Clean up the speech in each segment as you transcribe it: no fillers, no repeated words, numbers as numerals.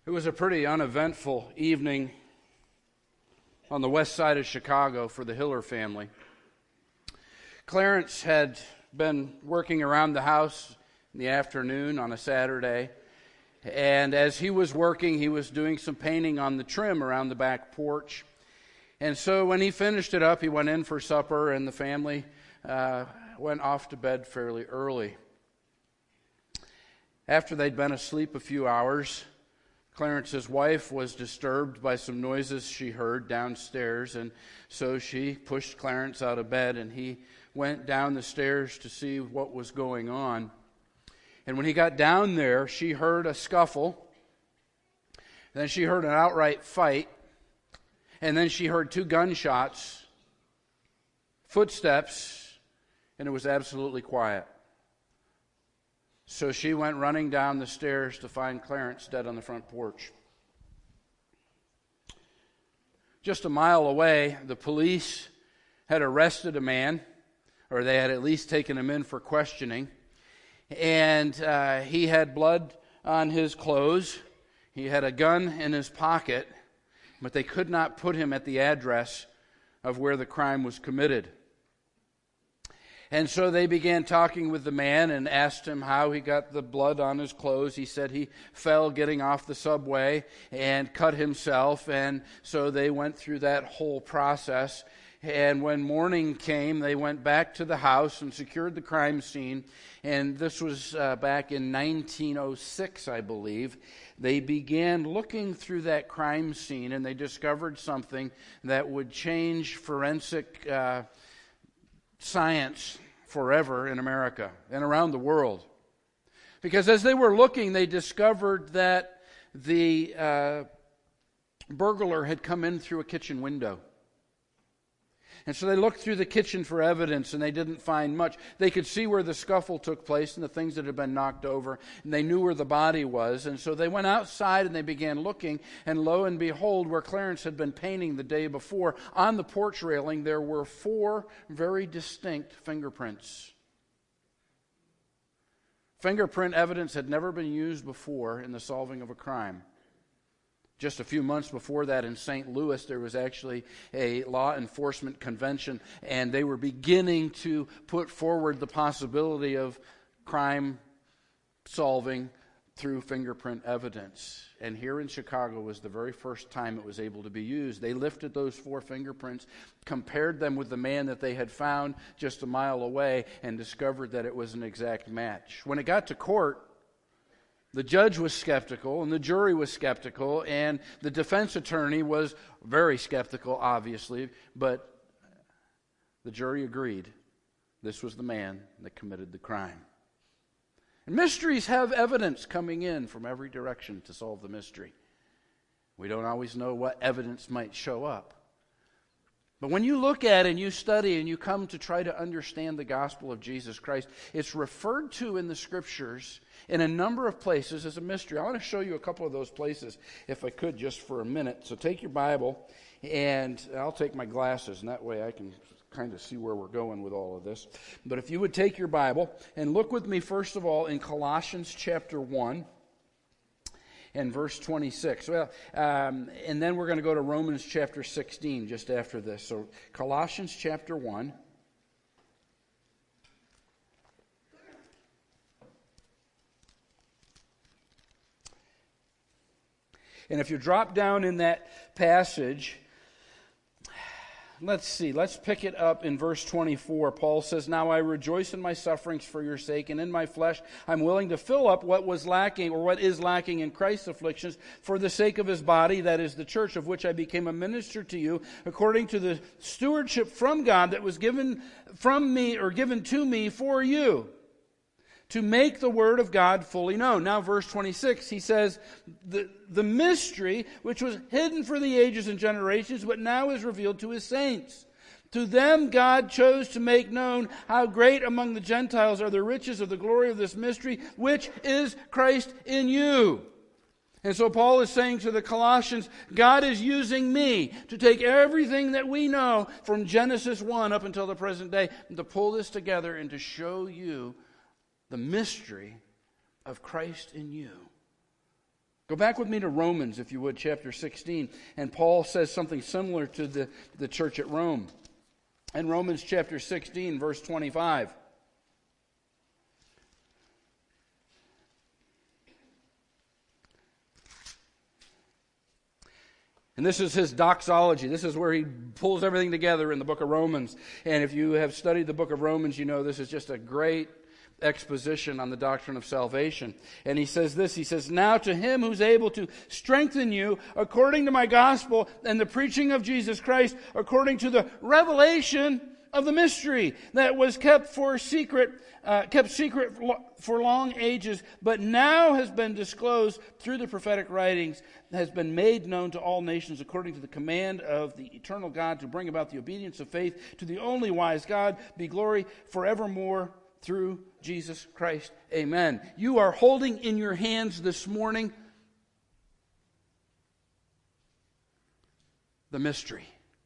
It was a pretty uneventful evening on the west side of Chicago for the Hiller family. Clarence had been working around the house in the afternoon on a Saturday, and as he was working, he was doing some painting on the trim around the back porch. And so when he finished it up, he went in for supper, and the family went off to bed fairly early. After they'd been asleep a few hours, Clarence's wife was disturbed by some noises she heard downstairs, and so she pushed Clarence out of bed, and he went down the stairs to see what was going on. And when he got down there, she heard a scuffle, then she heard an outright fight, and then she heard 2 gunshots, footsteps, and it was absolutely quiet. So she went running down the stairs to find Clarence dead on the front porch. Just a mile away, the police had arrested a man, or they had at least taken him in for questioning, and he had blood on his clothes. He had a gun in his pocket, but they could not put him at the address of where the crime was committed. And so they began talking with the man and asked him how he got the blood on his clothes. He said he fell getting off the subway and cut himself. And so they went through that whole process. And when morning came, they went back to the house and secured the crime scene. And this was back in 1906, I believe. They began looking through that crime scene, and they discovered something that would change forensic science forever in America and around the world. Because as they were looking, they discovered that the burglar had come in through a kitchen window. And so they looked through the kitchen for evidence, and they didn't find much. They could see where the scuffle took place and the things that had been knocked over, and they knew where the body was. And so they went outside and they began looking, and lo and behold, where Clarence had been painting the day before, on the porch railing, there were 4 very distinct fingerprints. Fingerprint evidence had never been used before in the solving of a crime. Just a few months before that in St. Louis, there was actually a law enforcement convention, and they were beginning to put forward the possibility of crime solving through fingerprint evidence. And here in Chicago was the very first time it was able to be used. They lifted those 4 fingerprints, compared them with the man that they had found just a mile away, and discovered that it was an exact match. When it got to court, the judge was skeptical, and the jury was skeptical, and the defense attorney was very skeptical, obviously, but the jury agreed this was the man that committed the crime. And mysteries have evidence coming in from every direction to solve the mystery. We don't always know what evidence might show up. But when you look at and you study and you come to try to understand the gospel of Jesus Christ, it's referred to in the Scriptures in a number of places as a mystery. I want to show you a couple of those places, if I could, just for a minute. So take your Bible, and I'll take my glasses, and that way I can kind of see where we're going with all of this. But if you would take your Bible and look with me, first of all, in Colossians chapter 1. And verse 26. And then we're going to go to Romans chapter 16 just after this. So Colossians chapter 1. And if you drop down in that passage, let's see. Let's pick it up in verse 24. Paul says, "Now I rejoice in my sufferings for your sake, and in my flesh I'm willing to fill up what was lacking, or what is lacking in Christ's afflictions, for the sake of his body, that is the church, of which I became a minister to you, according to the stewardship from God that was given from me, or given to me for you, to make the word of God fully known." Now verse 26, he says, the mystery which was hidden for the ages and generations, but now is revealed to his saints. To them God chose to make known how great among the Gentiles are the riches of the glory of this mystery, which is Christ in you. And so Paul is saying to the Colossians, God is using me to take everything that we know from Genesis 1 up until the present day, and to pull this together and to show you the mystery of Christ in you. Go back with me to Romans, if you would, chapter 16. And Paul says something similar to the church at Rome. In Romans chapter 16, verse 25. And this is his doxology. This is where he pulls everything together in the book of Romans. And if you have studied the book of Romans, you know this is just a great exposition on the doctrine of salvation. And he says this, he says, "Now to him who's able to strengthen you according to my gospel and the preaching of Jesus Christ, according to the revelation of the mystery that was kept secret for long ages, but now has been disclosed through the prophetic writings, has been made known to all nations according to the command of the eternal God, to bring about the obedience of faith to the only wise God, be glory forevermore through Jesus Christ. Amen." You are holding in your hands this morning the mystery.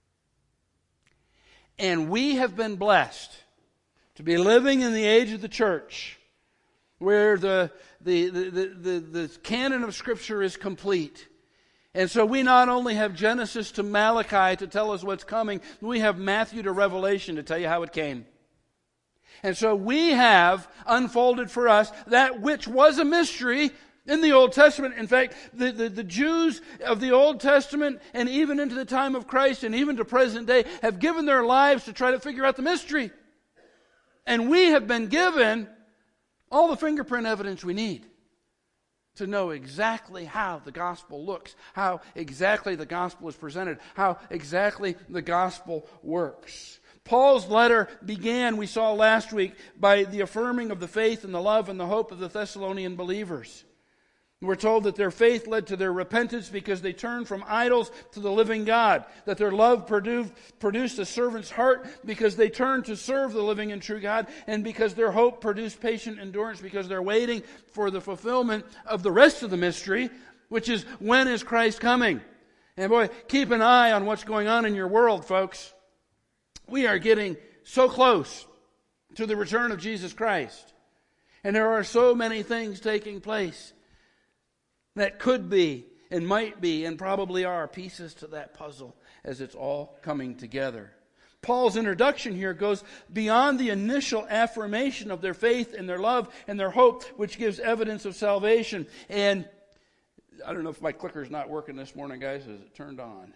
And we have been blessed to be living in the age of the church, where the canon of Scripture is complete. And so we not only have Genesis to Malachi to tell us what's coming, we have Matthew to Revelation to tell you how it came. And so we have unfolded for us that which was a mystery in the Old Testament. In fact, the Jews of the Old Testament and even into the time of Christ and even to present day have given their lives to try to figure out the mystery. And we have been given all the fingerprint evidence we need to know exactly how the gospel looks, how exactly the gospel is presented, how exactly the gospel works. Paul's letter began, we saw last week, by the affirming of the faith and the love and the hope of the Thessalonian believers. We're told that their faith led to their repentance because they turned from idols to the living God. That their love produced a servant's heart because they turned to serve the living and true God. And because their hope produced patient endurance because they're waiting for the fulfillment of the rest of the mystery, which is, when is Christ coming? And boy, keep an eye on what's going on in your world, folks. We are getting so close to the return of Jesus Christ. And there are so many things taking place that could be and might be and probably are pieces to that puzzle as it's all coming together. Paul's introduction here goes beyond the initial affirmation of their faith and their love and their hope, which gives evidence of salvation. And I don't know if my clicker's not working this morning, guys. Is it turned on?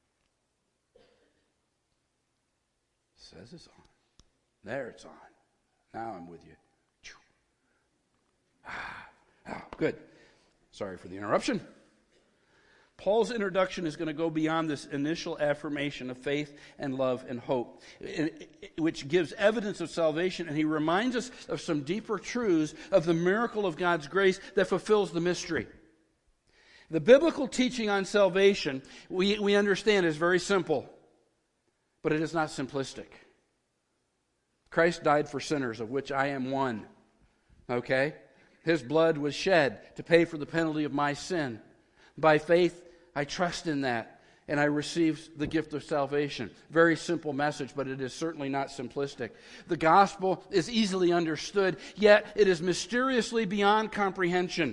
It says it's on. There, it's on. Now I'm with you. Good. Sorry for the interruption. Paul's introduction is going to go beyond this initial affirmation of faith and love and hope, which gives evidence of salvation, and he reminds us of some deeper truths of the miracle of God's grace that fulfills the mystery. The biblical teaching on salvation, we understand, is very simple, but it is not simplistic. Christ died for sinners, of which I am one. Okay? His blood was shed to pay for the penalty of my sin. By faith, I trust in that, and I receive the gift of salvation. Very simple message, but it is certainly not simplistic. The gospel is easily understood, yet it is mysteriously beyond comprehension.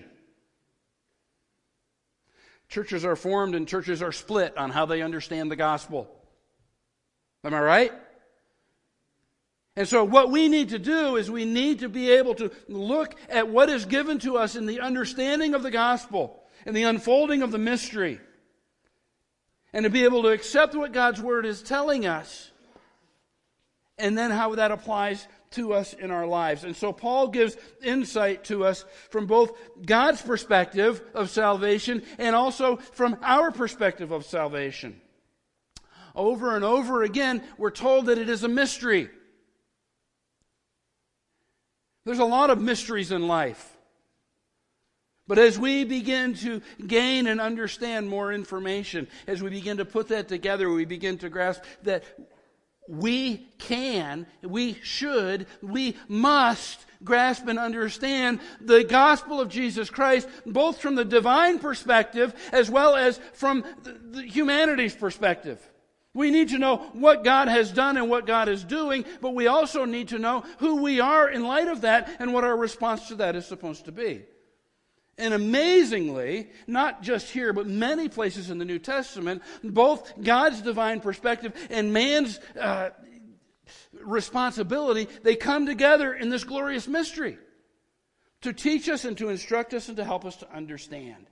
Churches are formed and churches are split on how they understand the gospel. Am I right? And so what we need to do is we need to be able to look at what is given to us in the understanding of the gospel and the unfolding of the mystery, and to be able to accept what God's Word is telling us, and then how that applies to us in our lives. And so Paul gives insight to us from both God's perspective of salvation and also from our perspective of salvation. Over and over again, we're told that it is a mystery. There's a lot of mysteries in life. But as we begin to gain and understand more information, as we begin to put that together, we begin to grasp that we can, we should, we must grasp and understand the gospel of Jesus Christ, both from the divine perspective as well as from the humanity's perspective. We need to know what God has done and what God is doing, but we also need to know who we are in light of that and what our response to that is supposed to be. And amazingly, not just here, but many places in the New Testament, both God's divine perspective and man's responsibility, they come together in this glorious mystery to teach us and to instruct us and to help us to understand.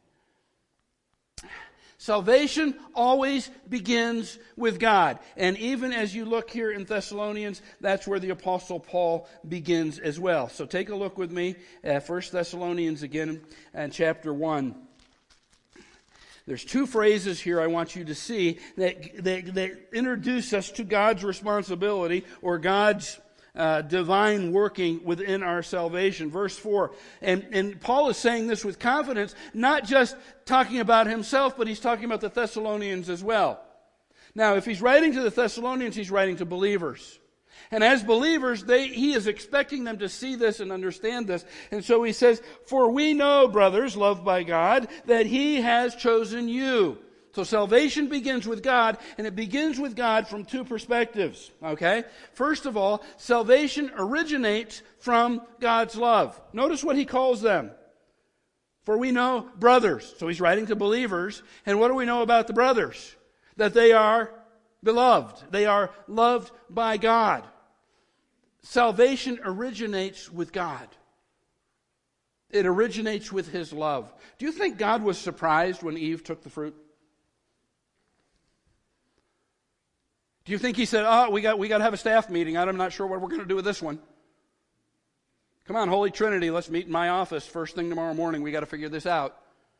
Salvation always begins with God. And even as you look here in Thessalonians, that's where the Apostle Paul begins as well. So take a look with me at 1 Thessalonians again and chapter 1. There's two phrases here I want you to see that introduce us to God's responsibility or God's divine working within our salvation. Verse 4. And Paul is saying this with confidence, not just talking about himself, but he's talking about the Thessalonians as well. Now, if he's writing to the Thessalonians, he's writing to believers. And as believers, he is expecting them to see this and understand this. And so he says, "For we know, brothers, loved by God, that He has chosen you." So salvation begins with God, and it begins with God from two perspectives, okay? First of all, salvation originates from God's love. Notice what he calls them. For we know brothers. So he's writing to believers. And what do we know about the brothers? That they are beloved. They are loved by God. Salvation originates with God. It originates with His love. Do you think God was surprised when Eve took the fruit? Do you think He said, we got to have a staff meeting. I'm not sure what we're going to do with this one. Come on, Holy Trinity, let's meet in my office first thing tomorrow morning. We got to figure this out.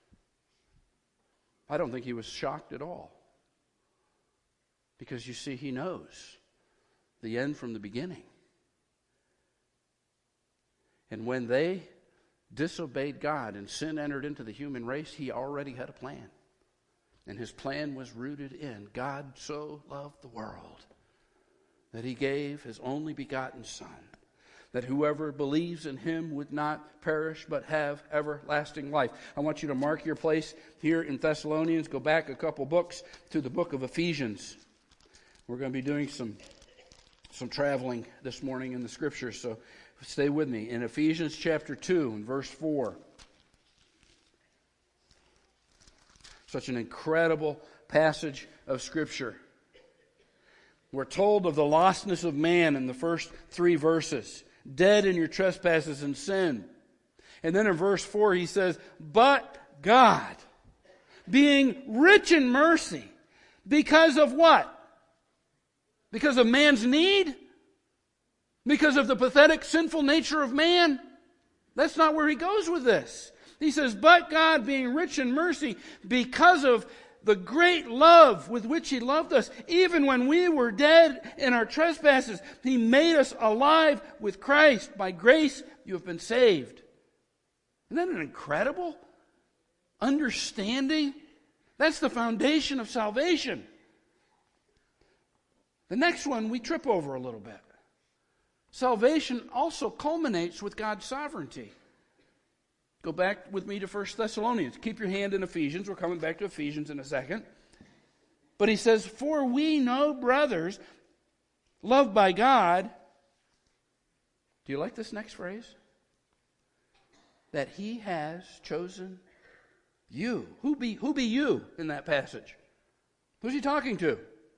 I don't think He was shocked at all. Because you see, He knows the end from the beginning. And when they disobeyed God and sin entered into the human race, He already had a plan. And His plan was rooted in God so loved the world that He gave His only begotten Son, that whoever believes in Him would not perish but have everlasting life. I want you to mark your place here in Thessalonians. Go back a couple books to the book of Ephesians. We're going to be doing some traveling this morning in the Scriptures, so stay with me. In Ephesians chapter 2 and verse 4. Such an incredible passage of Scripture. We're told of the lostness of man in the first 3 verses. Dead in your trespasses and sin. And then in verse 4 he says, "But God, being rich in mercy, because of what? Because of man's need? Because of the pathetic, sinful nature of man?" That's not where he goes with this. He says, "But God, being rich in mercy, because of the great love with which He loved us, even when we were dead in our trespasses, He made us alive with Christ. By grace you have been saved." Isn't that an incredible understanding? That's the foundation of salvation. The next one we trip over a little bit. Salvation also culminates with God's sovereignty. Go back with me to 1 Thessalonians. Keep your hand in Ephesians. We're coming back to Ephesians in a second. But he says, "For we know, brothers, loved by God." Do you like this next phrase? That He has chosen you. Who be you in that passage? Who's he talking to?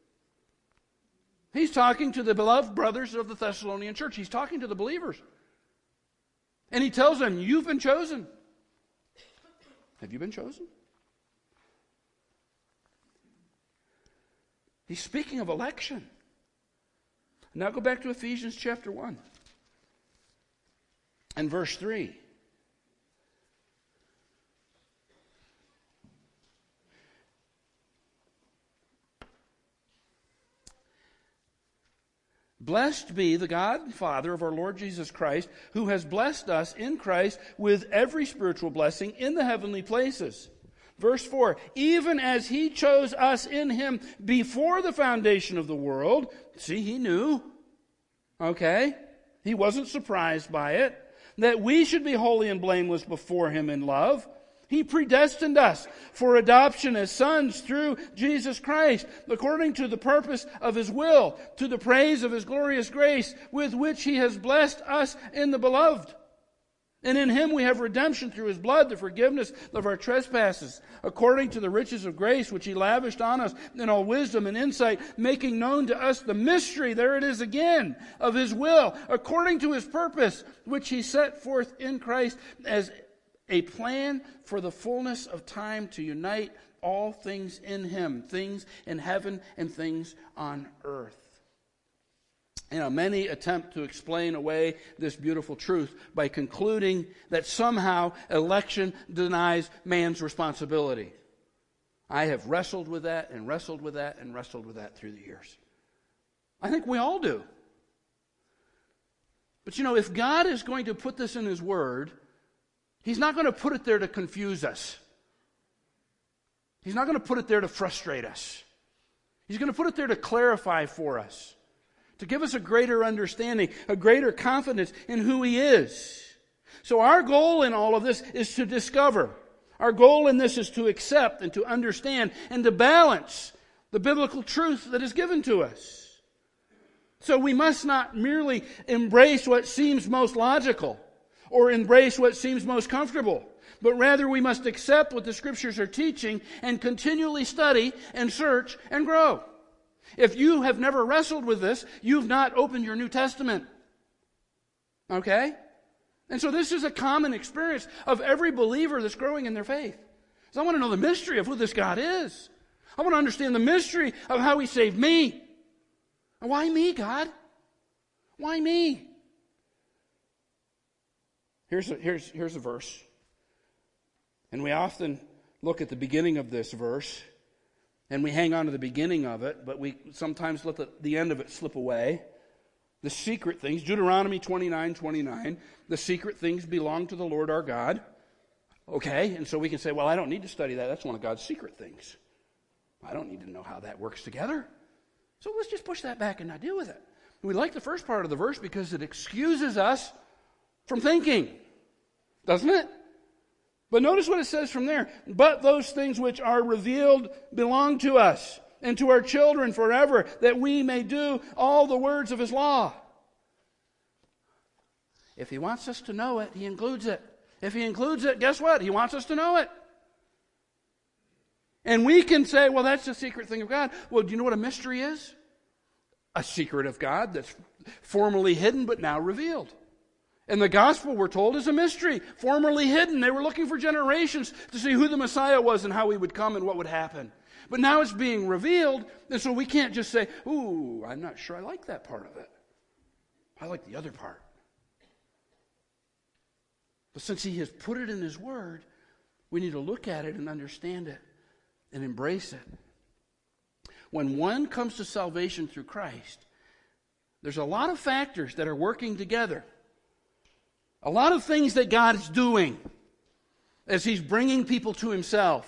He's talking to the beloved brothers of the Thessalonian church. He's talking to the believers. And he tells them, you've been chosen. Have you been chosen? He's speaking of election. Now go back to Ephesians chapter 1 and verse 3. Blessed be the God and Father of our Lord Jesus Christ, who has blessed us in Christ with every spiritual blessing in the heavenly places. Verse 4, even as He chose us in Him before the foundation of the world. See, He knew. Okay? He wasn't surprised by it. That we should be holy and blameless before Him in love. He predestined us for adoption as sons through Jesus Christ, according to the purpose of His will, to the praise of His glorious grace, with which He has blessed us in the Beloved. And in him we have redemption through his blood, the forgiveness of our trespasses, according to the riches of grace which he lavished on us in all wisdom and insight, making known to us the mystery, there it is again, of his will, according to his purpose, which he set forth in Christ as a plan for the fullness of time to unite all things in him, things in heaven and things on earth. Many attempt to explain away this beautiful truth by concluding that somehow election denies man's responsibility. I have wrestled with that and wrestled with that and wrestled with that through the years. I think we all do. But if God is going to put this in his word, he's not going to put it there to confuse us. He's not going to put it there to frustrate us. He's going to put it there to clarify for us, to give us a greater understanding, a greater confidence in who he is. So our goal in all of this is to discover. Our goal in this is to accept and to understand and to balance the biblical truth that is given to us. So we must not merely embrace what seems most logical or embrace what seems most comfortable, but rather we must accept what the Scriptures are teaching and continually study and search and grow. If you have never wrestled with this, you've not opened your New Testament. Okay? And so this is a common experience of every believer that's growing in their faith. So I want to know the mystery of who this God is. I want to understand the mystery of how he saved me. And why me, God? Why me? Here's a verse. And we often look at the beginning of this verse, and we hang on to the beginning of it, but we sometimes let the end of it slip away. The secret things, Deuteronomy 29:29, the secret things belong to the Lord our God. Okay, and so we can say, well, I don't need to study that. That's one of God's secret things. I don't need to know how that works together. So let's just push that back and not deal with it. We like the first part of the verse because it excuses us from thinking, doesn't it? But notice what it says from there. But those things which are revealed belong to us and to our children forever, that we may do all the words of his law. If he wants us to know it, he includes it. If he includes it, guess what? He wants us to know it. And we can say, well, that's the secret thing of God. Well, do you know what a mystery is? A secret of God that's formerly hidden but now revealed. And the gospel, we're told, is a mystery, formerly hidden. They were looking for generations to see who the Messiah was and how he would come and what would happen. But now it's being revealed, and so we can't just say, ooh, I'm not sure I like that part of it. I like the other part. But since he has put it in his word, we need to look at it and understand it and embrace it. When one comes to salvation through Christ, there's a lot of factors that are working together. A lot of things that God is doing as he's bringing people to himself.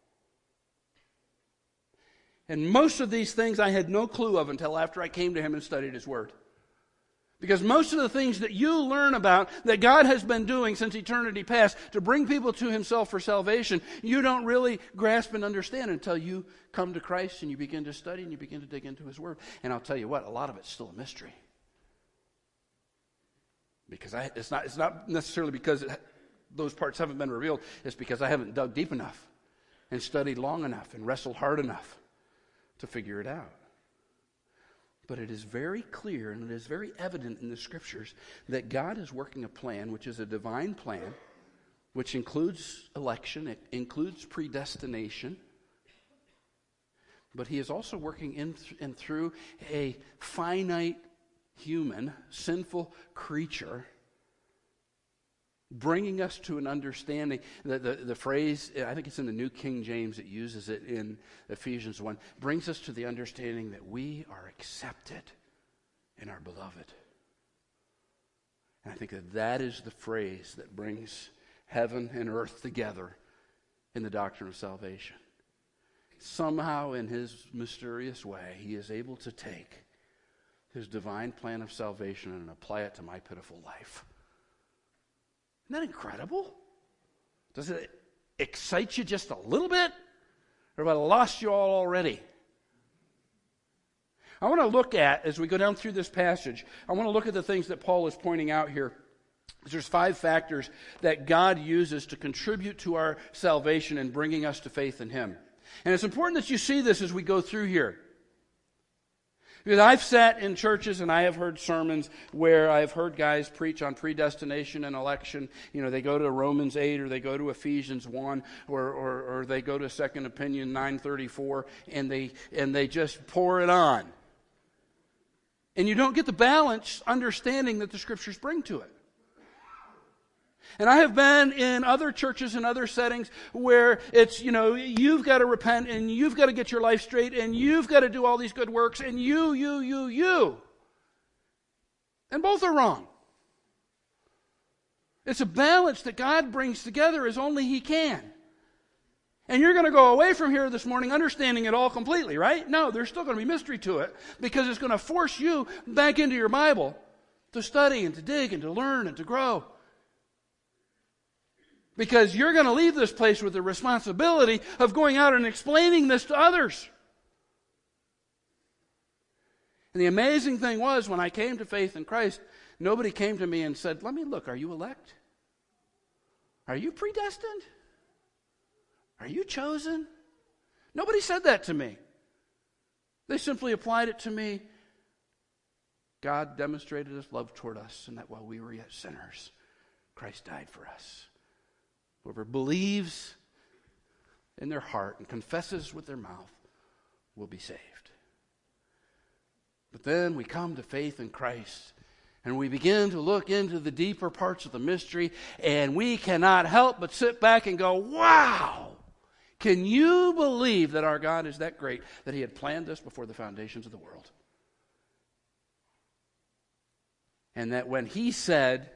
And most of these things I had no clue of until after I came to him and studied his word. Because most of the things that you learn about that God has been doing since eternity past to bring people to himself for salvation, you don't really grasp and understand until you come to Christ and you begin to study and you begin to dig into his word. And I'll tell you what, a lot of it's still a mystery. Because it's not necessarily because those parts haven't been revealed. It's because I haven't dug deep enough and studied long enough and wrestled hard enough to figure it out. But it is very clear and it is very evident in the Scriptures that God is working a plan, which is a divine plan, which includes election, it includes predestination. But he is also working in and through a finite human, sinful creature, bringing us to an understanding. The phrase, I think it's in the New King James, it uses it in Ephesians 1, brings us to the understanding that we are accepted in our beloved. And I think that is the phrase that brings heaven and earth together in the doctrine of salvation. Somehow in his mysterious way, he is able to take his divine plan of salvation and apply it to my pitiful life. Isn't that incredible? Does it excite you just a little bit? Or have I lost you all already? I want to look at, as we go down through this passage, I want to look at the things that Paul is pointing out here There's 5 factors that God uses to contribute to our salvation and bringing us to faith in Him. And it's important that you see this as we go through here. Because I've sat in churches and I have heard sermons where I've heard guys preach on predestination and election. You know, they go to Romans 8 or they go to Ephesians 1 or they go to Second Opinion 934 and they just pour it on. And you don't get the balanced understanding that the Scriptures bring to it. And I have been in other churches and other settings where it's, you know, you've got to repent and you've got to get your life straight and you've got to do all these good works and you. And both are wrong. It's a balance that God brings together as only He can. And you're going to go away from here this morning understanding it all completely, right? No, there's still going to be mystery to it because it's going to force you back into your Bible to study and to dig and to learn and to grow. Because you're going to leave this place with the responsibility of going out and explaining this to others. And the amazing thing was, when I came to faith in Christ, nobody came to me and said, let me look, are you elect? Are you predestined? Are you chosen? Nobody said that to me. They simply applied it to me. God demonstrated His love toward us, and that while we were yet sinners, Christ died for us. Whoever believes in their heart and confesses with their mouth will be saved. But then we come to faith in Christ and we begin to look into the deeper parts of the mystery, and we cannot help but sit back and go, wow! Can you believe that our God is that great, that He had planned this before the foundations of the world? And that when He said,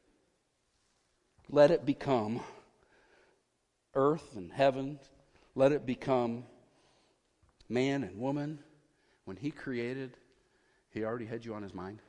let it become earth and heaven, let it become man and woman. When He created, He already had you on His mind.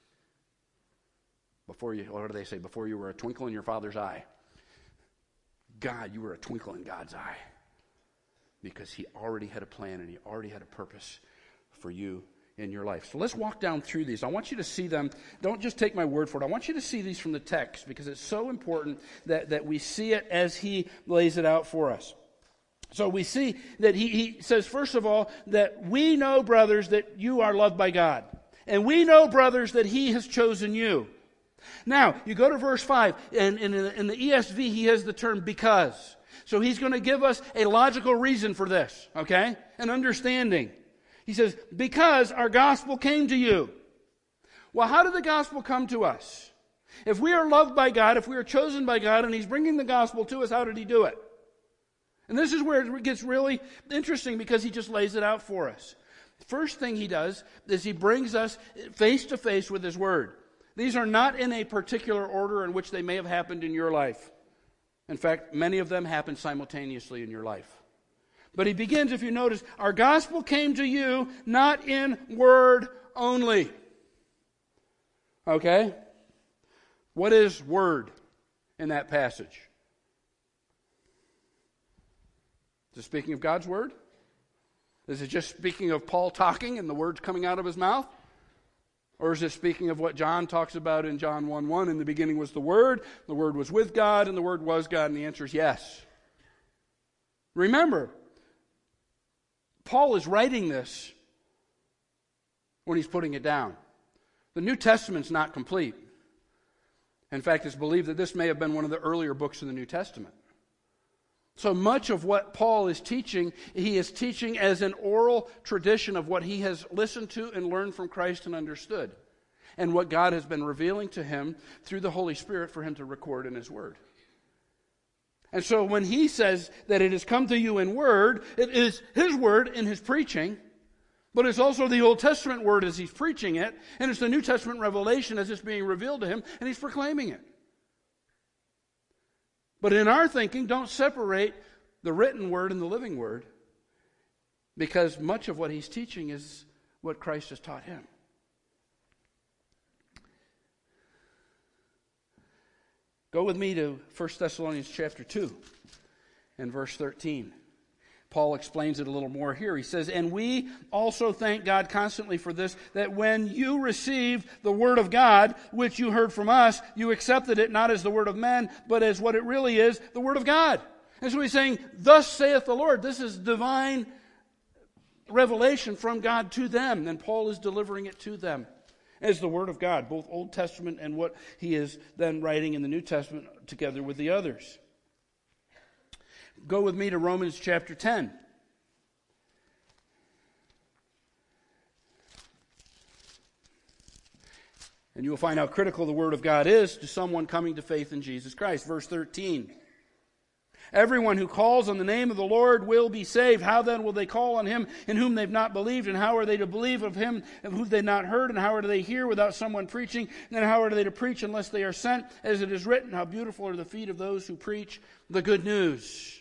Before you, what do they say? Before you were a twinkle in your Father's eye. God, you were a twinkle in God's eye. Because He already had a plan and He already had a purpose for you in your life. So let's walk down through these. I want you to see them. Don't just take my word for it. I want you to see these from the text because it's so important that we see it as He lays it out for us. So we see that he says, first of all, that we know, brothers, that you are loved by God. And we know, brothers, that He has chosen you. Now, you go to verse 5, and in the ESV, he has the term because. So he's going to give us a logical reason for this, okay? An understanding. He says, because our gospel came to you. Well, how did the gospel come to us? If we are loved by God, if we are chosen by God, and He's bringing the gospel to us, how did He do it? And this is where it gets really interesting because He just lays it out for us. The first thing He does is He brings us face to face with His Word. These are not in a particular order in which they may have happened in your life. In fact, many of them happen simultaneously in your life. But He begins, if you notice, our gospel came to you not in word only. Okay? What is word in that passage? Is it speaking of God's word? Is it just speaking of Paul talking and the words coming out of his mouth? Or is it speaking of what John talks about in John 1:1? In the beginning was the Word was with God, and the Word was God, and the answer is yes. Remember, Paul is writing this when he's putting it down. The New Testament's not complete. In fact, it's believed that this may have been one of the earlier books in the New Testament. So much of what Paul is teaching, he is teaching as an oral tradition of what he has listened to and learned from Christ and understood, and what God has been revealing to him through the Holy Spirit for him to record in His Word. And so when he says that it has come to you in word, it is His word in His preaching, but it's also the Old Testament word as He's preaching it, and it's the New Testament revelation as it's being revealed to him, and He's proclaiming it. But in our thinking, don't separate the written word and the living word, because much of what he's teaching is what Christ has taught him. Go with me to 1 Thessalonians chapter 2 and verse 13. Paul explains it a little more here. He says, and we also thank God constantly for this, that when you received the word of God, which you heard from us, you accepted it not as the word of men, but as what it really is, the word of God. And so he's saying, thus saith the Lord. This is divine revelation from God to them. And Paul is delivering it to them as the word of God, both Old Testament and what he is then writing in the New Testament together with the others. Go with me to Romans chapter 10. And you will find how critical the Word of God is to someone coming to faith in Jesus Christ. Verse 13. Everyone who calls on the name of the Lord will be saved. How then will they call on him in whom they've not believed? And how are they to believe of him of whom they've not heard? And how are they to hear without someone preaching? And then how are they to preach unless they are sent? As it is written, how beautiful are the feet of those who preach the good news.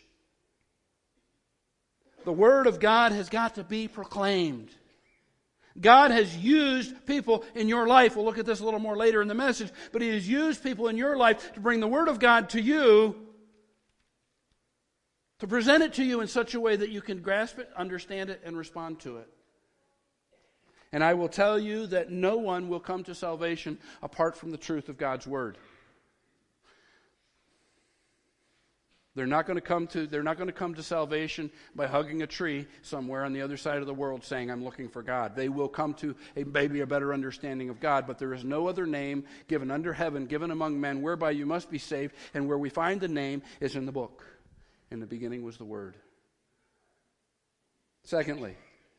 The Word of God has got to be proclaimed. God has used people in your life. We'll look at this a little more later in the message. But He has used people in your life to bring the Word of God to you, to present it to you in such a way that you can grasp it, understand it, and respond to it. And I will tell you that no one will come to salvation apart from the truth of God's Word. They're not going to come to salvation by hugging a tree somewhere on the other side of the world saying, I'm looking for God. They will come to maybe a better understanding of God, but there is no other name given under heaven, given among men, whereby you must be saved, and where we find the name is in the book. In the beginning was the Word. Secondly,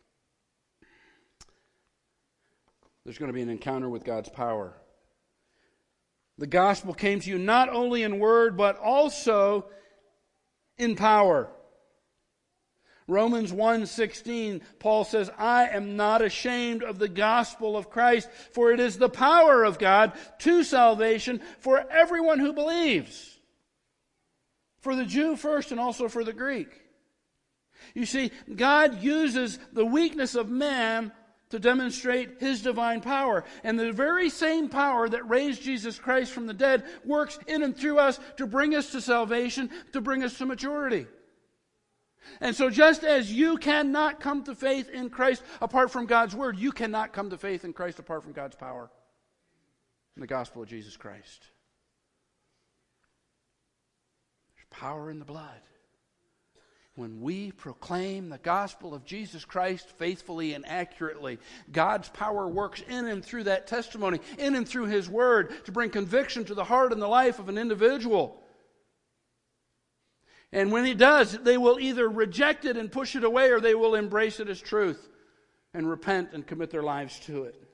there's going to be an encounter with God's power. The gospel came to you not only in word, but also in power. Romans 1:16, Paul says, I am not ashamed of the gospel of Christ, for it is the power of God to salvation for everyone who believes. For the Jew first and also for the Greek. You see, God uses the weakness of man to demonstrate His divine power. And the very same power that raised Jesus Christ from the dead works in and through us to bring us to salvation, to bring us to maturity. And so just as you cannot come to faith in Christ apart from God's Word, you cannot come to faith in Christ apart from God's power in the gospel of Jesus Christ. There's power in the blood. When we proclaim the gospel of Jesus Christ faithfully and accurately, God's power works in and through that testimony, in and through His Word, to bring conviction to the heart and the life of an individual. And when He does, they will either reject it and push it away, or they will embrace it as truth and repent and commit their lives to it.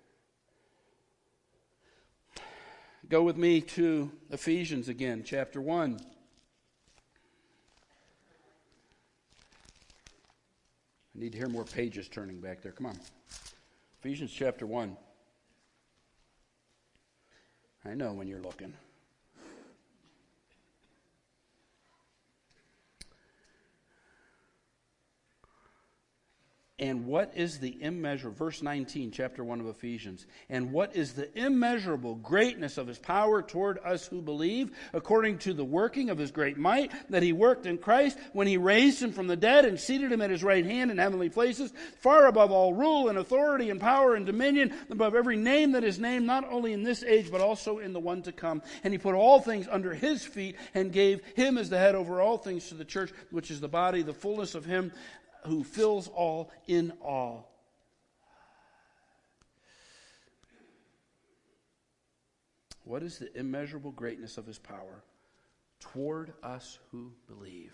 Go with me to Ephesians again, chapter 1. I need to hear more pages turning back there. Come on. Ephesians chapter 1. I know when you're looking. And what is the immeasurable, verse 19, chapter 1 of Ephesians, and what is the immeasurable greatness of His power toward us who believe, according to the working of His great might, that He worked in Christ when He raised Him from the dead and seated Him at His right hand in heavenly places, far above all rule and authority and power and dominion, above every name that is named, not only in this age, but also in the one to come. And He put all things under His feet and gave Him as the head over all things to the church, which is the body, the fullness of Him who fills all in all. What is the immeasurable greatness of His power toward us who believe?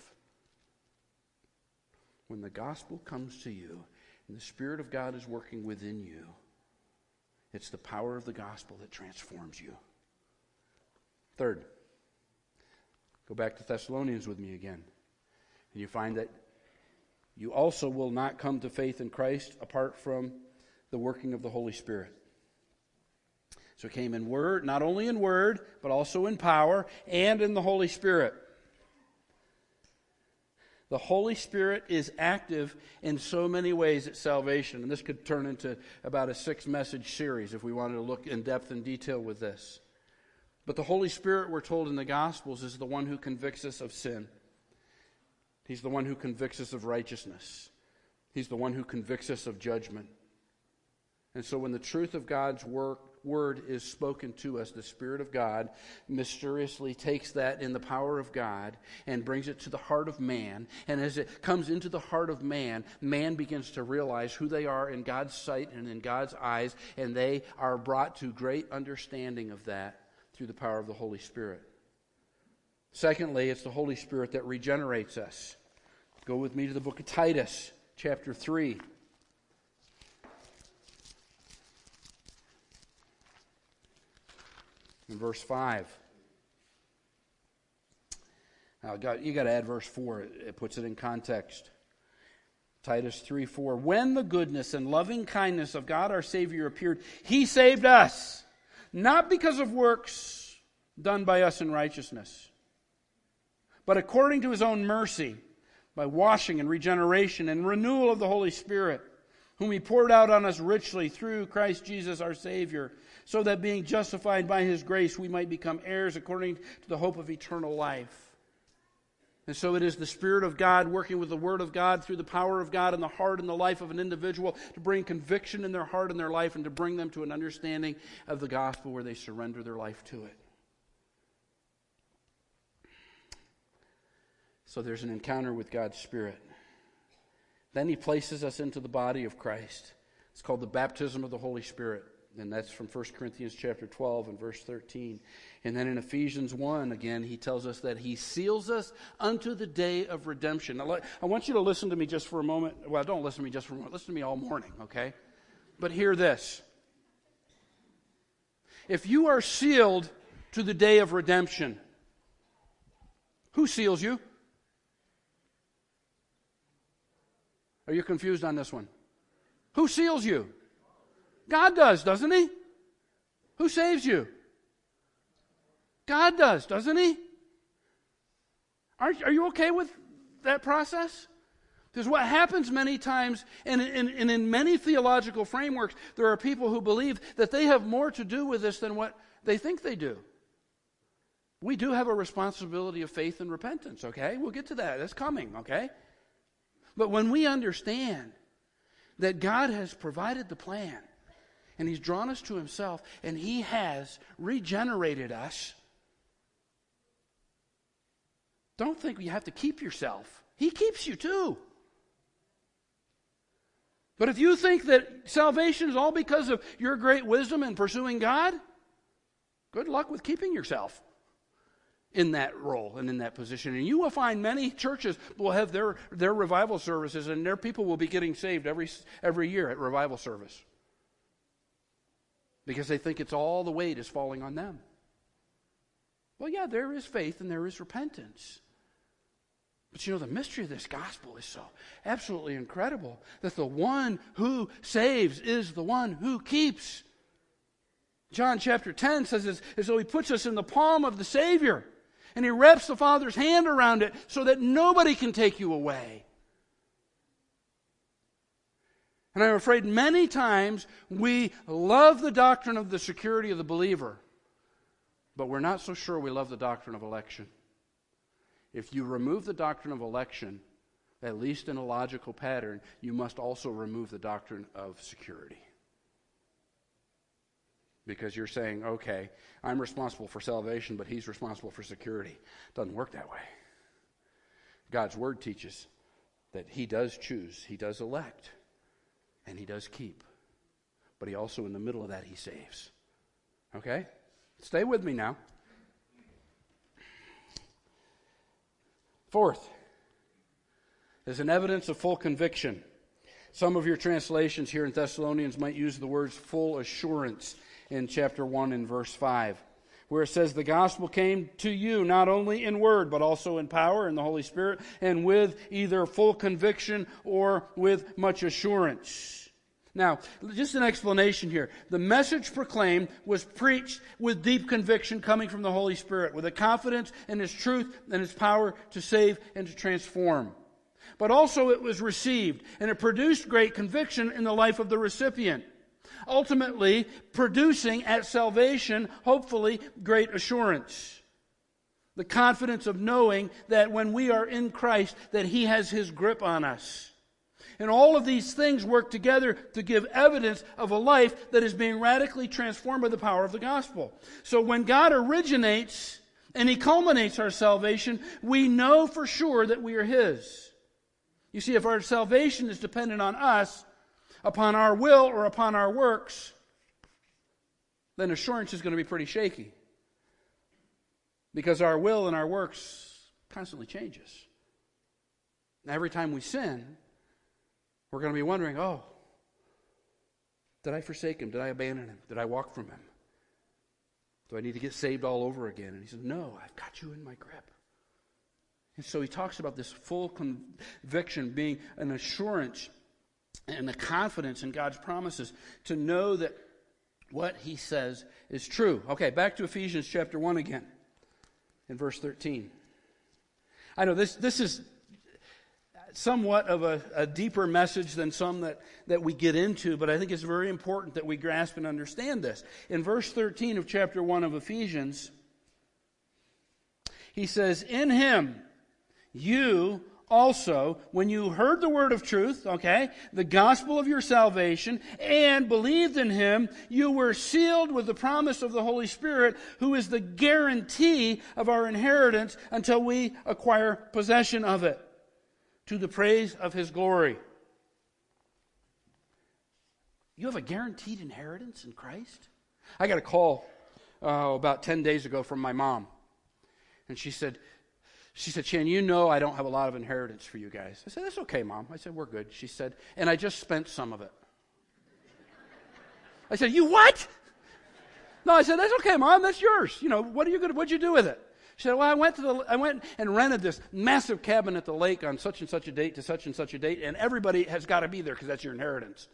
When the gospel comes to you and the Spirit of God is working within you, it's the power of the gospel that transforms you. Third, go back to Thessalonians with me again. And you find that you also will not come to faith in Christ apart from the working of the Holy Spirit. So it came in word, not only in word, but also in power and in the Holy Spirit. The Holy Spirit is active in so many ways at salvation. And this could turn into about a 6-message series if we wanted to look in depth and detail with this. But the Holy Spirit, we're told in the Gospels, is the one who convicts us of sin. He's the one who convicts us of righteousness. He's the one who convicts us of judgment. And so when the truth of God's word is spoken to us, the Spirit of God mysteriously takes that in the power of God and brings it to the heart of man. And as it comes into the heart of man, man begins to realize who they are in God's sight and in God's eyes, and they are brought to great understanding of that through the power of the Holy Spirit. Secondly, it's the Holy Spirit that regenerates us. Go with me to the book of Titus, chapter 3. In verse 5. Now, you got to add verse 4. It puts it in context. Titus 3:4. When the goodness and loving kindness of God our Savior appeared, He saved us, not because of works done by us in righteousness, but according to His own mercy, by washing and regeneration and renewal of the Holy Spirit, whom He poured out on us richly through Christ Jesus our Savior, so that being justified by His grace, we might become heirs according to the hope of eternal life. And so it is the Spirit of God working with the Word of God through the power of God in the heart and the life of an individual to bring conviction in their heart and their life and to bring them to an understanding of the gospel where they surrender their life to it. So there's an encounter with God's Spirit. Then He places us into the body of Christ. It's called the baptism of the Holy Spirit. And that's from 1 Corinthians chapter 12 and verse 13. And then in Ephesians 1, again, he tells us that He seals us unto the day of redemption. Now, I want you to listen to me just for a moment. Well, don't listen to me just for a moment. Listen to me all morning, okay? But hear this. If you are sealed to the day of redemption, who seals you? Are you confused on this one? Who seals you? God does, doesn't He? Who saves you? God does, doesn't He? Are you okay with that process? Because what happens many times, and in many theological frameworks, there are people who believe that they have more to do with this than what they think they do. We do have a responsibility of faith and repentance, okay? We'll get to that. That's coming, okay? But when we understand that God has provided the plan, and He's drawn us to Himself, and He has regenerated us, don't think you have to keep yourself. He keeps you too. But if you think that salvation is all because of your great wisdom in pursuing God, good luck with keeping yourself in that role and in that position. And you will find many churches will have their revival services, and their people will be getting saved every year at revival service. Because they think it's all the weight is falling on them. Well, yeah, there is faith and there is repentance. But you know, the mystery of this gospel is so absolutely incredible that the one who saves is the one who keeps. John chapter 10 says as though He puts us in the palm of the Savior, and He wraps the Father's hand around it so that nobody can take you away. And I'm afraid many times we love the doctrine of the security of the believer, but we're not so sure we love the doctrine of election. If you remove the doctrine of election, at least in a logical pattern, you must also remove the doctrine of security. Because you're saying, okay, I'm responsible for salvation, but He's responsible for security. It doesn't work that way. God's Word teaches that He does choose, He does elect, and He does keep. But He also, in the middle of that, He saves. Okay? Stay with me now. Fourth, as an evidence of full conviction. Some of your translations here in Thessalonians might use the words full assurance in chapter 1 and verse 5, where it says, the gospel came to you not only in word, but also in power in the Holy Spirit, and with either full conviction or with much assurance. Now, just an explanation here. The message proclaimed was preached with deep conviction coming from the Holy Spirit, with a confidence in His truth and His power to save and to transform. But also it was received, and it produced great conviction in the life of the recipient, ultimately producing at salvation, hopefully, great assurance. The confidence of knowing that when we are in Christ, that He has His grip on us. And all of these things work together to give evidence of a life that is being radically transformed by the power of the gospel. So when God originates and He culminates our salvation, we know for sure that we are His. You see, if our salvation is dependent on us, upon our will or upon our works, then assurance is going to be pretty shaky. Because our will and our works constantly changes. And every time we sin, we're going to be wondering, oh, did I forsake Him? Did I abandon Him? Did I walk from Him? Do I need to get saved all over again? And He says, no, I've got you in my grip. And so He talks about this full conviction being an assurance and a confidence in God's promises to know that what He says is true. Okay, back to Ephesians chapter 1 again. In verse 13. I know this is somewhat of a deeper message than some that we get into, but I think it's very important that we grasp and understand this. In verse 13 of chapter 1 of Ephesians, he says, in Him you also, when you heard the word of truth, okay, the gospel of your salvation, and believed in Him, you were sealed with the promise of the Holy Spirit, who is the guarantee of our inheritance until we acquire possession of it, to the praise of His glory. You have a guaranteed inheritance in Christ? I got a call about 10 days ago from my mom, and she said, Chan, you know I don't have a lot of inheritance for you guys. I said, that's okay, Mom. I said, we're good. She said, and I just spent some of it. I said, you what? No, I said, that's okay, Mom. That's yours. You know, what'd you do with it? She said, well, I went and rented this massive cabin at the lake on such and such a date to such and such a date, and everybody has got to be there because that's your inheritance.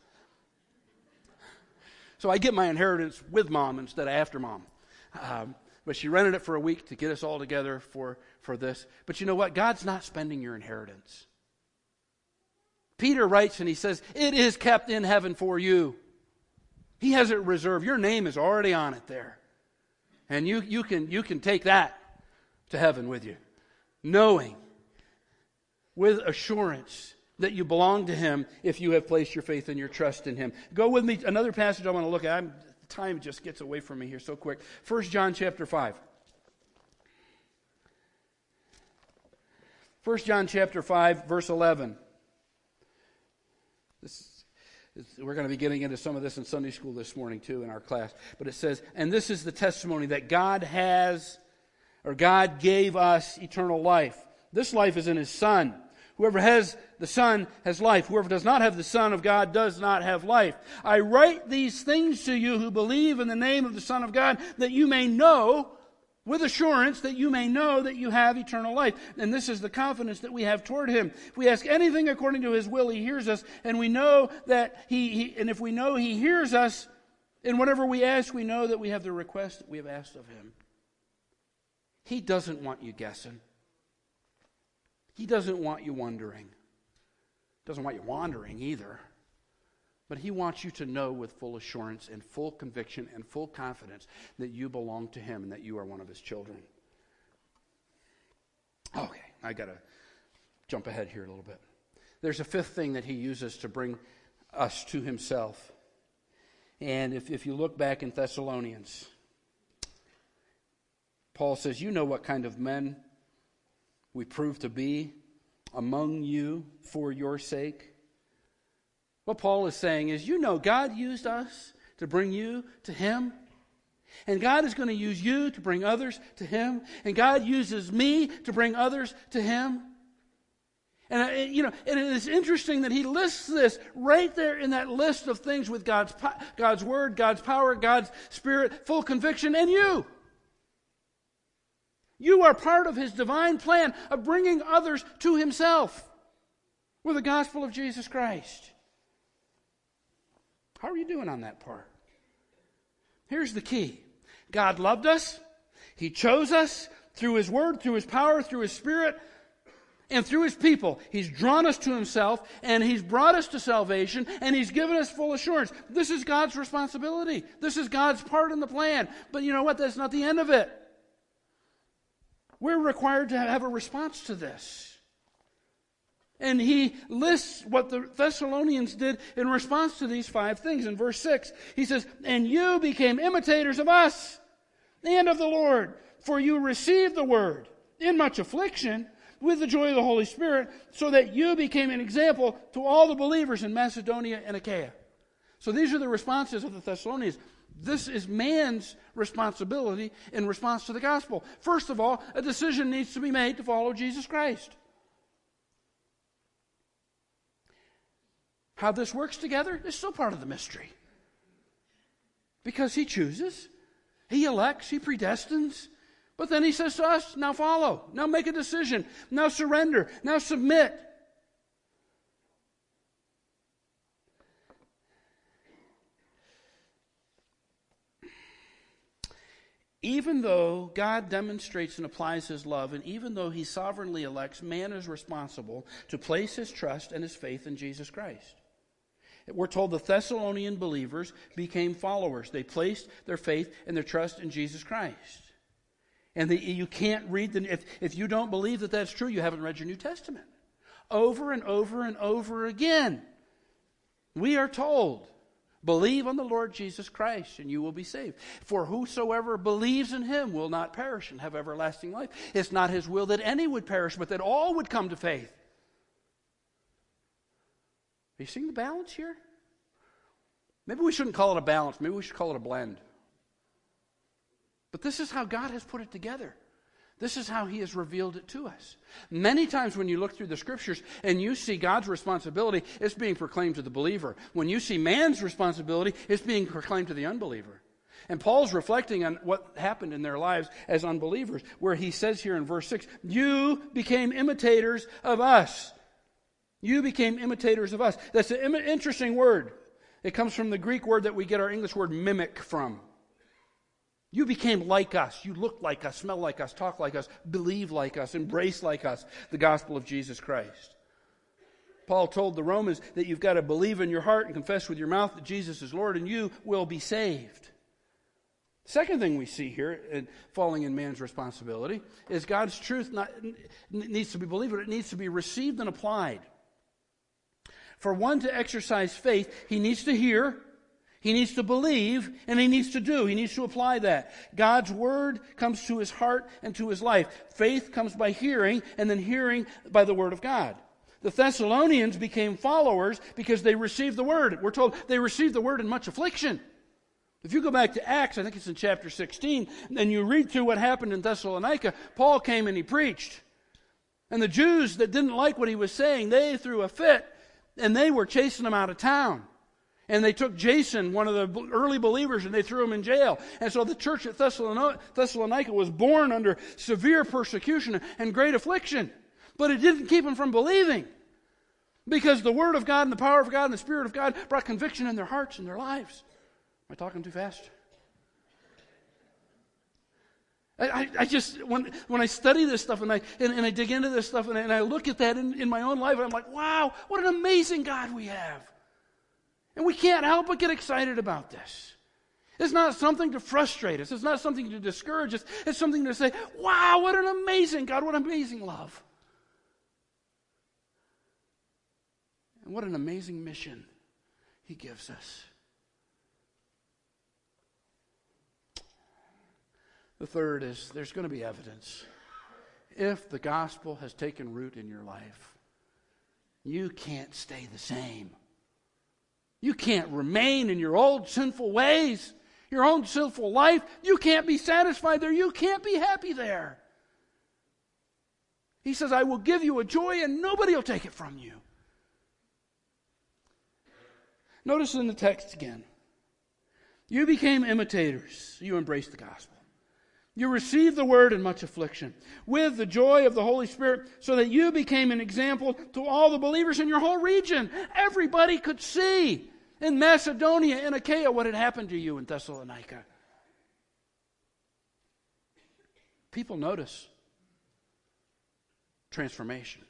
So I get my inheritance with Mom instead of after Mom. But she rented it for a week to get us all together for this. But you know what? God's not spending your inheritance. Peter writes and he says, it is kept in heaven for you. He has it reserved. Your name is already on it there. And you can take that to heaven with you. Knowing with assurance that you belong to Him if you have placed your faith and your trust in Him. Go with me. Another passage I want to look at. Time just gets away from me here so quick. 1 John chapter 5. 1 John chapter 5, verse 11. We're going to be getting into some of this in Sunday school this morning too in our class. But it says, and this is the testimony that God gave us eternal life. This life is in His Son. Whoever has the Son has life. Whoever does not have the Son of God does not have life. I write these things to you who believe in the name of the Son of God, that you may know, with assurance, that you may know that you have eternal life. And this is the confidence that we have toward Him. If we ask anything according to His will, He hears us. And we know that and if we know He hears us, in whatever we ask, we know that we have the request that we have asked of Him. He doesn't want you guessing. He doesn't want you wondering. Doesn't want you wandering either. But He wants you to know with full assurance and full conviction and full confidence that you belong to Him and that you are one of His children. Okay, I got to jump ahead here a little bit. There's a fifth thing that He uses to bring us to Himself. And if you look back in Thessalonians, Paul says, you know what kind of men we prove to be among you for your sake. What Paul is saying is, you know, God used us to bring you to Him. And God is going to use you to bring others to Him. And God uses me to bring others to Him. And, and it is interesting that he lists this right there in that list of things with God's Word, God's power, God's Spirit, full conviction, and you. You are part of His divine plan of bringing others to Himself with the gospel of Jesus Christ. How are you doing on that part? Here's the key. God loved us. He chose us through His Word, through His power, through His Spirit, and through His people. He's drawn us to Himself, and He's brought us to salvation, and He's given us full assurance. This is God's responsibility. This is God's part in the plan. But you know what? That's not the end of it. we're required to have a response to this. And he lists what the Thessalonians did in response to these 5 things. In verse 6, he says, "And you became imitators of us and of the Lord, for you received the word in much affliction with the joy of the Holy Spirit, so that you became an example to all the believers in Macedonia and Achaia." So these are the responses of the Thessalonians. This is man's responsibility in response to the gospel. First of all, a decision needs to be made to follow Jesus Christ. How this works together is still part of the mystery. Because he chooses, he elects, he predestines. But then he says to us, now follow, now make a decision, now surrender, now submit. Even though God demonstrates and applies his love, and even though he sovereignly elects, man is responsible to place his trust and his faith in Jesus Christ. We're told the Thessalonian believers became followers. They placed their faith and their trust in Jesus Christ. And you can't read if you don't believe that that's true, you haven't read your New Testament. Over and over and over again, we are told, believe on the Lord Jesus Christ and you will be saved. For whosoever believes in him will not perish and have everlasting life. It's not his will that any would perish, but that all would come to faith. Are you seeing the balance here? Maybe we shouldn't call it a balance. Maybe we should call it a blend. But this is how God has put it together. This is how he has revealed it to us. Many times when you look through the scriptures and you see God's responsibility, it's being proclaimed to the believer. When you see man's responsibility, it's being proclaimed to the unbeliever. And Paul's reflecting on what happened in their lives as unbelievers, where he says here in verse 6, "You became imitators of us." You became imitators of us. That's an interesting word. It comes from the Greek word that we get our English word mimic from. You became like us. You look like us, smell like us, talk like us, believe like us, embrace like us, the gospel of Jesus Christ. Paul told the Romans that you've got to believe in your heart and confess with your mouth that Jesus is Lord and you will be saved. Second thing we see here in falling in man's responsibility is God's truth needs to be believed, but it needs to be received and applied. For one to exercise faith, he needs to hear, he needs to believe, and he needs to do. He needs to apply that. God's word comes to his heart and to his life. Faith comes by hearing, and then hearing by the word of God. The Thessalonians became followers because they received the word. We're told they received the word in much affliction. If you go back to Acts, I think it's in chapter 16, and you read through what happened in Thessalonica, Paul came and he preached. And the Jews that didn't like what he was saying, they threw a fit, and they were chasing him out of town. And they took Jason, one of the early believers, and they threw him in jail. And so the church at Thessalonica was born under severe persecution and great affliction. But it didn't keep them from believing. Because the Word of God and the power of God and the Spirit of God brought conviction in their hearts and their lives. Am I talking too fast? I just, when I study this stuff and I dig into this stuff and I look at that in my own life, I'm like, wow, what an amazing God we have. And we can't help but get excited about this. It's not something to frustrate us. It's not something to discourage us. It's something to say, wow, what an amazing God, what amazing love. And what an amazing mission he gives us. The third is there's going to be evidence. If the gospel has taken root in your life, you can't stay the same. You can't remain in your old sinful ways, your own sinful life. You can't be satisfied there. You can't be happy there. He says, I will give you a joy and nobody will take it from you. Notice in the text again. You became imitators. You embraced the gospel. You received the word in much affliction with the joy of the Holy Spirit so that you became an example to all the believers in your whole region. Everybody could see in Macedonia and Achaia what had happened to you in Thessalonica. People notice transformation.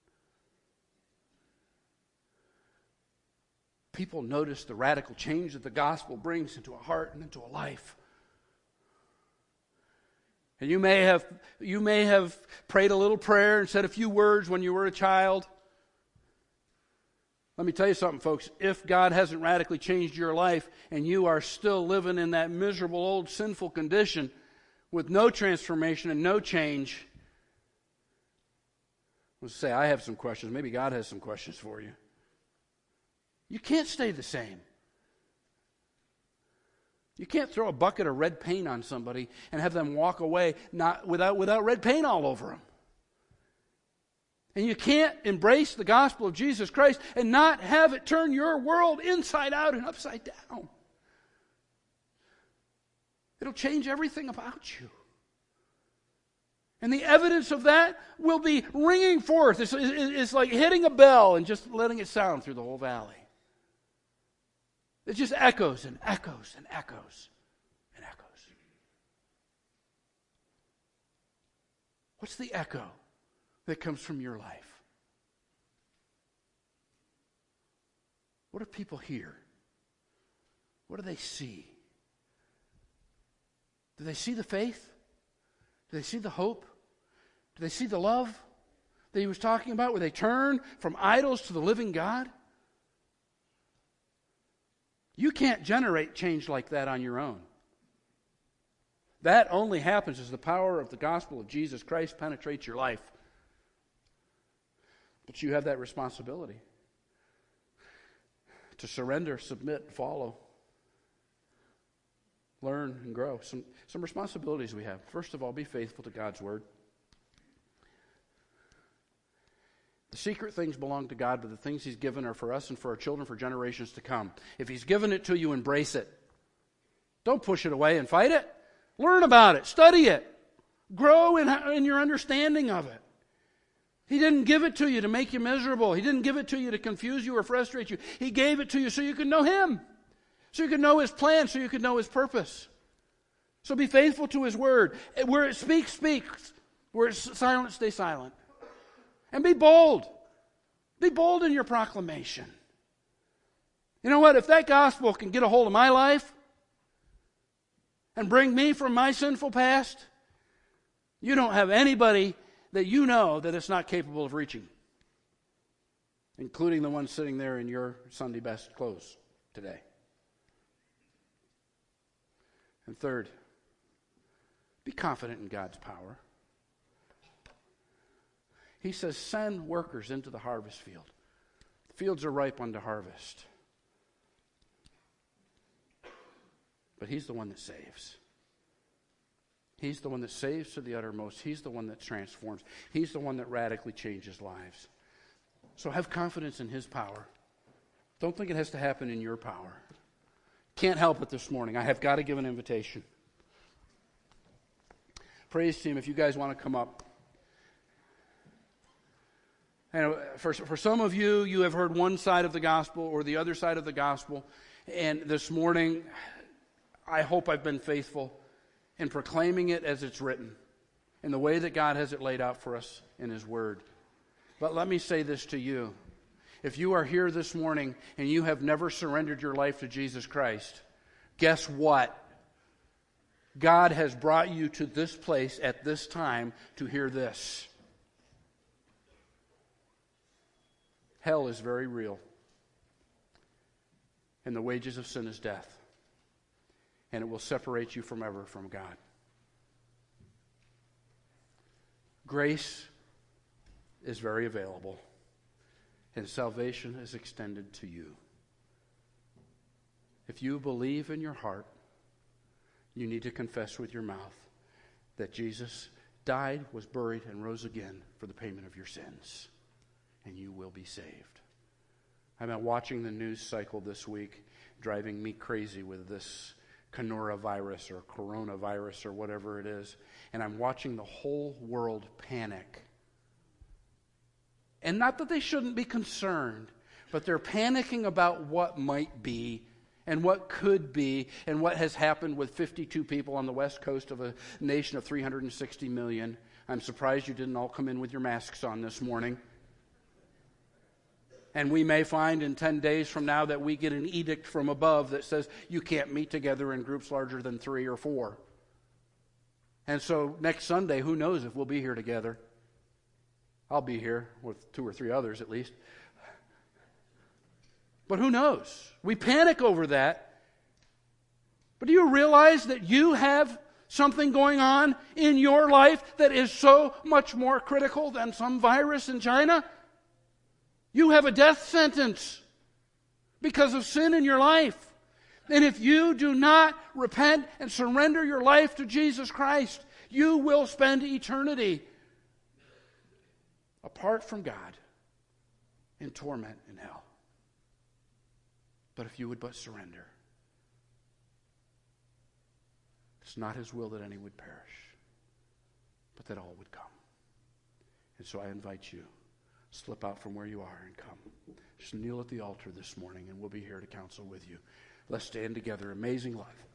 People notice the radical change that the gospel brings into a heart and into a life. And you may have prayed a little prayer and said a few words when you were a child. Let me tell you something, folks. If God hasn't radically changed your life and you are still living in that miserable old sinful condition with no transformation and no change, let's say I have some questions. Maybe God has some questions for you. You can't stay the same. You can't throw a bucket of red paint on somebody and have them walk away without red paint all over them. And you can't embrace the gospel of Jesus Christ and not have it turn your world inside out and upside down. It'll change everything about you. And the evidence of that will be ringing forth. It's like hitting a bell and just letting it sound through the whole valley. It just echoes and echoes and echoes and echoes. What's the echo that comes from your life? What do people hear? What do they see? Do they see the faith? Do they see the hope? Do they see the love that he was talking about, where they turn from idols to the living God? You can't generate change like that on your own. That only happens as the power of the gospel of Jesus Christ penetrates your life. But you have that responsibility to surrender, submit, follow, learn, and grow. Some responsibilities we have. First of all, be faithful to God's word. The secret things belong to God, but the things he's given are for us and for our children for generations to come. If he's given it to you, embrace it. Don't push it away and fight it. Learn about it. Study it. Grow in your understanding of it. He didn't give it to you to make you miserable. He didn't give it to you to confuse you or frustrate you. He gave it to you so you could know him. So you could know his plan, so you could know his purpose. So be faithful to his word. Where it speaks, speaks. Where it's silent, stay silent. And be bold. Be bold in your proclamation. You know what? If that gospel can get a hold of my life and bring me from my sinful past, you don't have anybody that you know that it's not capable of reaching, including the one sitting there in your Sunday best clothes today. And third, be confident in God's power. He says, send workers into the harvest field. The fields are ripe unto harvest. But he's the one that saves. He's the one that saves to the uttermost. He's the one that transforms. He's the one that radically changes lives. So have confidence in his power. Don't think it has to happen in your power. Can't help it this morning. I have got to give an invitation. Praise team, if you guys want to come up. And for some of you, you have heard one side of the gospel or the other side of the gospel. And this morning, I hope I've been faithful in proclaiming it as it's written, in the way that God has it laid out for us in his word. But let me say this to you. If you are here this morning and you have never surrendered your life to Jesus Christ, guess what? God has brought you to this place at this time to hear this. Hell is very real. And the wages of sin is death. And it will separate you forever from God. Grace is very available. And salvation is extended to you. If you believe in your heart, you need to confess with your mouth that Jesus died, was buried, and rose again for the payment of your sins. And you will be saved. I've been watching the news cycle this week, driving me crazy with this coronavirus or coronavirus or whatever it is. And I'm watching the whole world panic. And not that they shouldn't be concerned, but they're panicking about what might be and what could be and what has happened with 52 people on the west coast of a nation of 360 million. I'm surprised you didn't all come in with your masks on this morning. And we may find in 10 days from now that we get an edict from above that says you can't meet together in groups larger than 3 or 4. And so next Sunday, who knows if we'll be here together. I'll be here with 2 or 3 others at least. But who knows? We panic over that. But do you realize that you have something going on in your life that is so much more critical than some virus in China? You have a death sentence because of sin in your life. And if you do not repent and surrender your life to Jesus Christ, you will spend eternity apart from God in torment in hell. But if you would but surrender, it's not His will that any would perish, but that all would come. And so I invite you, slip out from where you are and come. Just kneel at the altar this morning, and we'll be here to counsel with you. Let's stand together. Amazing love.